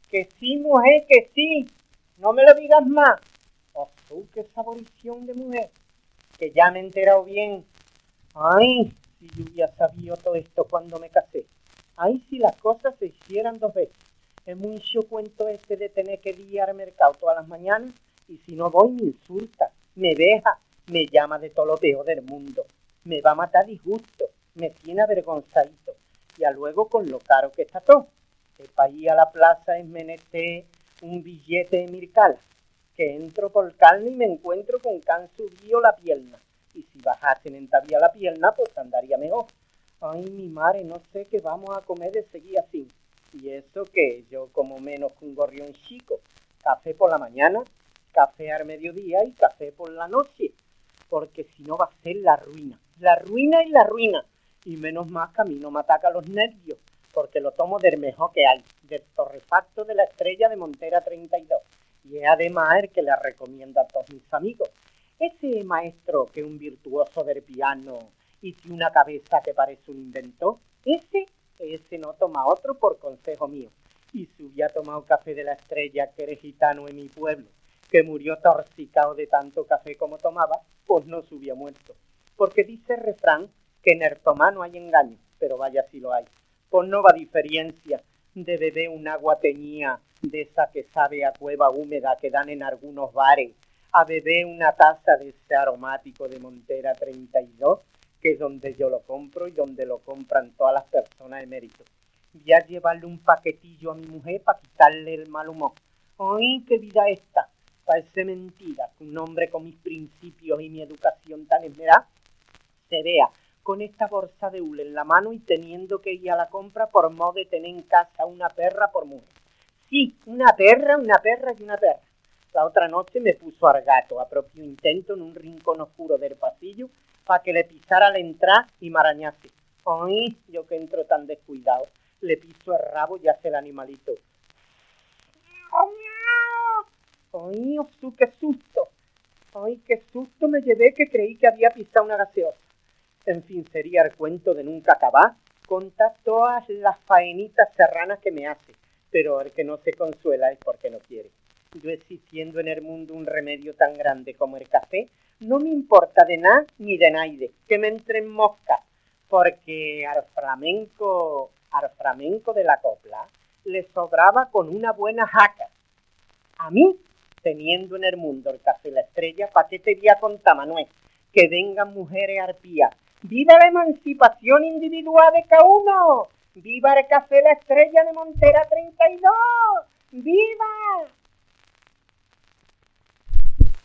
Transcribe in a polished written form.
Que sí, mujer, que sí. No me lo digas más. Oh, tú, qué saborición de mujer. Que ya me he enterado bien. Ay, si yo hubiera sabido todo esto cuando me casé. Ay, si las cosas se hicieran 2 veces. Es mucho cuento este de tener que ir al mercado todas las mañanas y si no voy me insulta, me deja, me llama de todo lo peor del mundo. Me va a matar disgusto, me tiene avergonzadito. Y a luego con lo caro que está todo. Que para ir a la plaza es menester un billete de 1000 calas. Que entro por carne y me encuentro con que han subido la pierna. Y si bajasen en tabla la pierna, pues andaría mejor. Ay, mi madre, no sé qué vamos a comer de seguir así. Y eso que yo como menos que un gorrión chico. Café por la mañana, café al mediodía y café por la noche. Porque si no va a ser la ruina. La ruina y la ruina. Y menos más que a mí no me ataca los nervios. Porque lo tomo del mejor que hay. Del torrefacto de la Estrella de Montera 32. Y es además el que le recomiendo a todos mis amigos. Ese maestro que es un virtuoso del piano y tiene una cabeza que parece un inventor, ese no toma otro por consejo mío. Y si hubiera tomado café de la Estrella, que eres gitano en mi pueblo, que murió torcicado de tanto café como tomaba, pues no se hubiera muerto. Porque dice el refrán que en el tomar no hay engaño, pero vaya si lo hay. Pues no va diferencia de beber un agua teñida de esa que sabe a cueva húmeda que dan en algunos bares, a beber una taza de ese aromático de Montera 32, que es donde yo lo compro y donde lo compran todas las personas de mérito. Voy a llevarle un paquetillo a mi mujer para quitarle el mal humor. ¡Ay, qué vida esta! Parece mentira que un hombre con mis principios y mi educación tan esmerada se vea con esta bolsa de hule en la mano y teniendo que ir a la compra por modo de tener en casa una perra por mujer. Sí, una perra y una perra. La otra noche me puso al gato a propio intento en un rincón oscuro del pasillo para que le pisara al entrar y me arañase. Ay, yo que entro tan descuidado, le piso el rabo y hace el animalito. Ay, Osu, qué susto. Ay, qué susto me llevé que creí que había pisado una gaseosa. En fin, sería el cuento de nunca acabar, contar todas las faenitas serranas que me hace, pero el que no se consuela es porque no quiere. Yo existiendo en el mundo un remedio tan grande como el café, no me importa de nada ni de naide, que me entren moscas, porque al flamenco de la copla le sobraba con una buena jaca. A mí, teniendo en el mundo el café La Estrella, ¿para qué te voy a contar, Manuel? Que vengan mujeres arpías. ¡Viva la emancipación individual de cada uno! ¡Viva el café La Estrella de Montera 32!